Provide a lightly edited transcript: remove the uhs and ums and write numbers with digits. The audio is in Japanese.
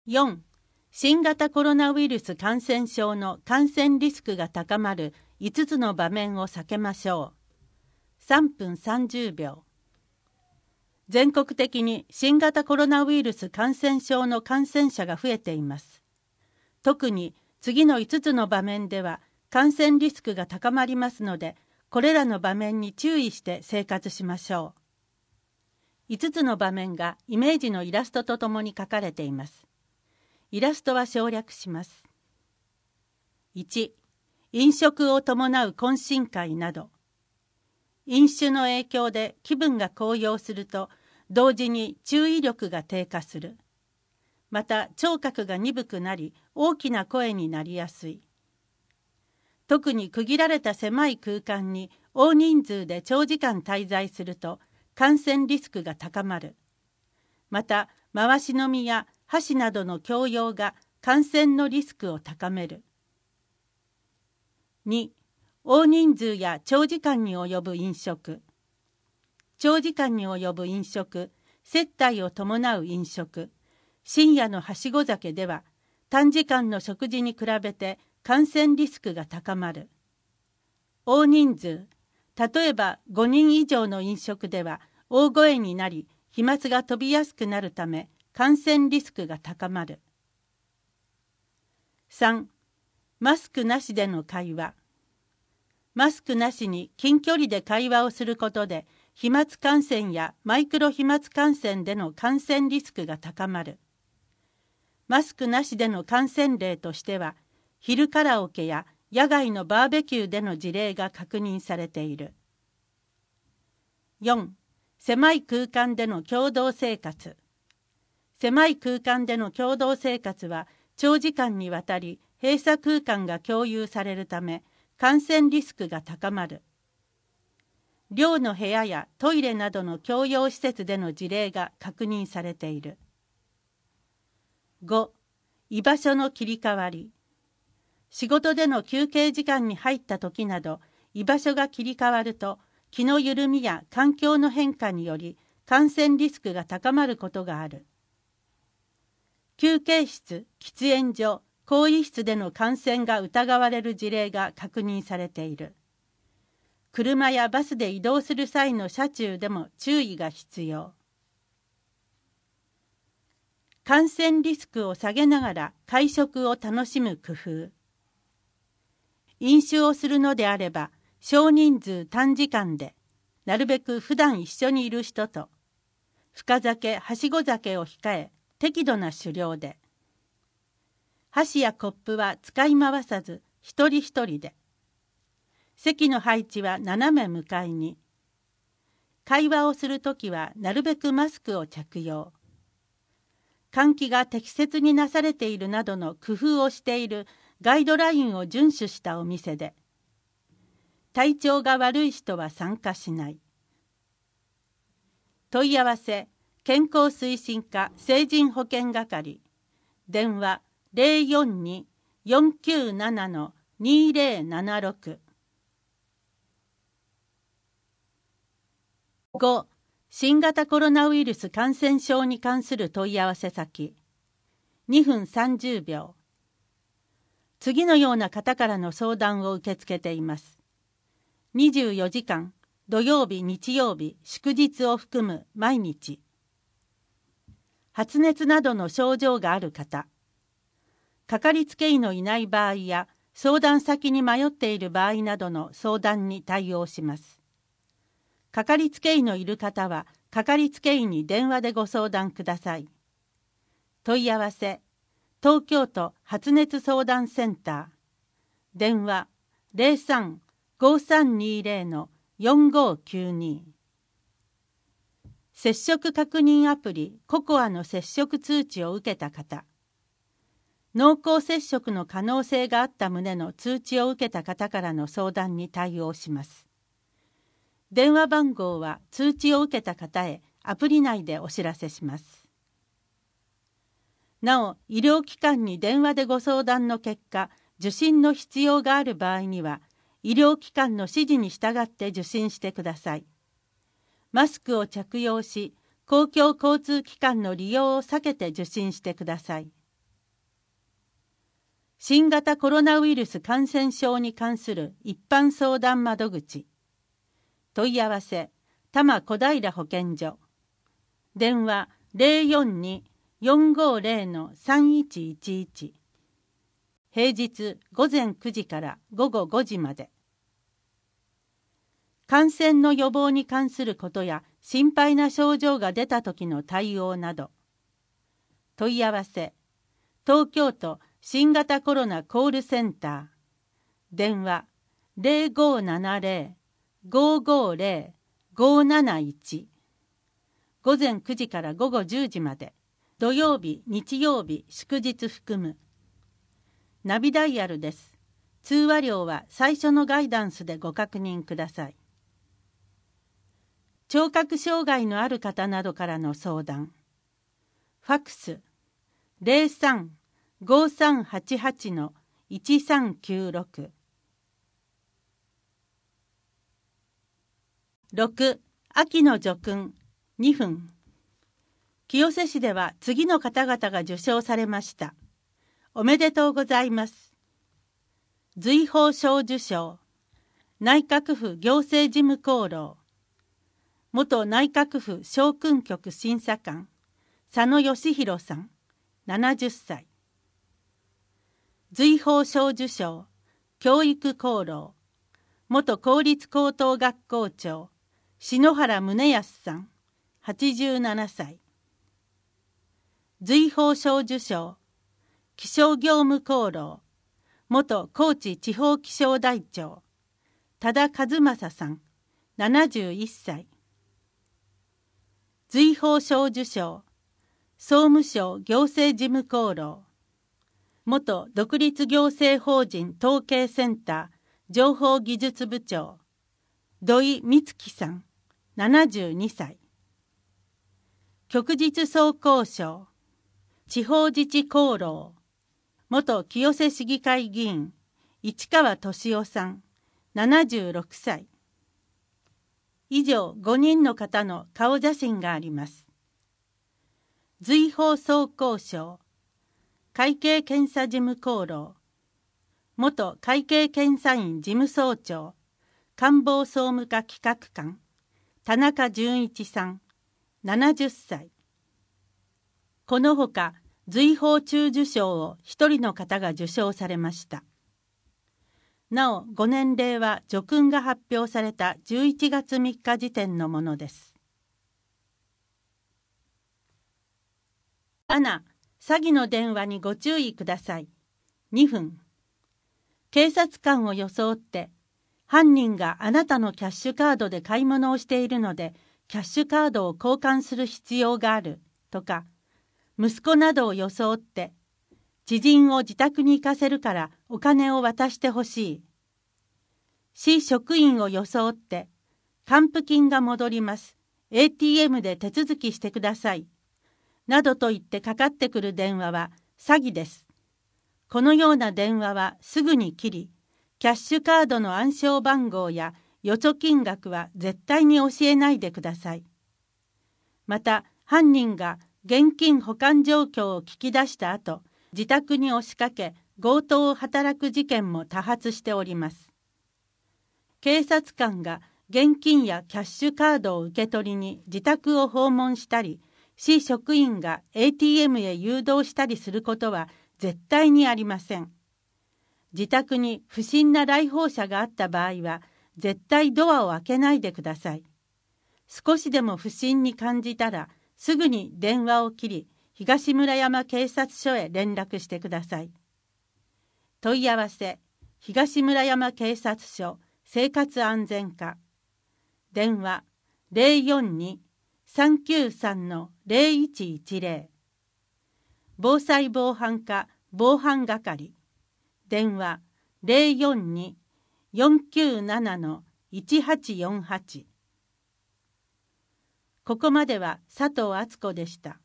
4. 新型コロナウイルス感染症の感染リスクが高まる5つの場面を避けましょう。3分30秒。全国的に新型コロナウイルス感染症の感染者が増えています。特に次の5つの場面では感染リスクが高まりますので、これらの場面に注意して生活しましょう。5つの場面がイメージのイラストとともに書かれています。イラストは省略します。1. 飲食を伴う懇親会など。飲酒の影響で気分が高揚すると、同時に注意力が低下する。また聴覚が鈍くなり、大きな声になりやすい。特に区切られた狭い空間に大人数で長時間滞在すると、感染リスクが高まる。また、回し飲みや箸などの共用が感染のリスクを高める。2. 大人数や長時間に及ぶ飲食。長時間に及ぶ飲食、接待を伴う飲食、深夜のはしご酒では、短時間の食事に比べて感染リスクが高まる。大人数、例えば5人以上の飲食では、大声になり、飛沫が飛びやすくなるため、感染リスクが高まる。3. マスクなしでの会話。マスクなしに近距離で会話をすることで、飛沫感染やマイクロ飛沫感染での感染リスクが高まる。マスクなしでの感染例としては、昼カラオケや野外のバーベキューでの事例が確認されている。4. 狭い空間での共同生活。狭い空間での共同生活は長時間にわたり閉鎖空間が共有されるため感染リスクが高まる。寮の部屋やトイレなどの共用施設での事例が確認されている。5. 居場所の切り替わり。仕事での休憩時間に入った時など居場所が切り替わると気の緩みや環境の変化により感染リスクが高まることがある。休憩室、喫煙所、更衣室での感染が疑われる事例が確認されている。車やバスで移動する際の車中でも注意が必要。感染リスクを下げながら会食を楽しむ工夫。飲酒をするのであれば、少人数短時間で、なるべく普段一緒にいる人と、深酒、はしご酒を控え、適度な酒量で。箸やコップは使い回さず、一人一人で。席の配置は斜め向かいに。会話をするときはなるべくマスクを着用。換気が適切になされているなどの工夫をしているガイドラインを遵守したお店で。体調が悪い人は参加しない。問い合わせ、健康推進課成人保健係。電話042-497-2076。5. 新型コロナウイルス感染症に関する問い合わせ先。2分30秒。次のような方からの相談を受け付けています。24時間、土曜日、日曜日、祝日を含む毎日。発熱などの症状がある方。かかりつけ医のいない場合や相談先に迷っている場合などの相談に対応します。かかりつけ医のいる方は、かかりつけ医に電話でご相談ください。問い合わせ、東京都発熱相談センター。電話03-5320-4592。接触確認アプリココアの接触通知を受けた方。濃厚接触の可能性があった旨の通知を受けた方からの相談に対応します。電話番号は通知を受けた方へアプリ内でお知らせします。なお、医療機関に電話でご相談の結果、受診の必要がある場合には、医療機関の指示に従って受診してください。マスクを着用し、公共交通機関の利用を避けて受診してください。 新型コロナウイルス感染症に関する一般相談窓口。問い合わせ多摩小平保健所。電話042-450-3111。平日午前9時から午後5時まで。感染の予防に関することや心配な症状が出た時の対応など。問い合わせ東京都新型コロナコールセンター。電話0570-550-571。午前9時から午後10時まで。土曜日、日曜日、祝日含む。ナビダイヤルです。通話料は最初のガイダンスでご確認ください。聴覚障害のある方などからの相談。ファクス03-5388-1396。6. 秋の叙勲2分。清瀬市では次の方々が受賞されました。おめでとうございます。瑞宝賞受賞、内閣府行政事務功労、元内閣府商訓局審査官、佐野義弘さん、70歳。瑞宝賞受賞、教育功労、元公立高等学校長、篠原宗康さん、87歳。瑞宝賞受賞、気象業務功労、元高知地方気象台長、多田和正さん、71歳。瑞宝賞受賞、総務省行政事務功労、元独立行政法人統計センター情報技術部長、土井光樹さん、72歳。旭日総工賞、地方自治功労、元清瀬市議会議員、市川敏夫さん、76歳。以上5人の方の顔写真があります。瑞宝総工賞、会計検査事務功労、元会計検査院事務総長、官房総務課企画官、田中純一さん、70歳。このほか、瑞宝中受賞を1人の方が受賞されました。なお、ご年齢は叙勲が発表された11月3日時点のものです。7. 詐欺の電話にご注意ください。2分。警察官を装って、犯人があなたのキャッシュカードで買い物をしているので、キャッシュカードを交換する必要があるとか、息子などを装って、知人を自宅に行かせるからお金を渡してほしい。市職員を装って、還付金が戻ります。ATM で手続きしてください。などと言ってかかってくる電話は詐欺です。このような電話はすぐに切り、キャッシュカードの暗証番号や預貯金額は絶対に教えないでください。また、犯人が現金保管状況を聞き出した後、自宅に押しかけ強盗を働く事件も多発しております。警察官が現金やキャッシュカードを受け取りに自宅を訪問したり、市職員が ATM へ誘導したりすることは絶対にありません。自宅に不審な来訪者があった場合は、絶対ドアを開けないでください。少しでも不審に感じたら、すぐに電話を切り、東村山警察署へ連絡してください。問い合わせ、東村山警察署生活安全課。電話042-393-0110。防災防犯課防犯係。電話042-497-1848。ここまでは佐藤敦子でした。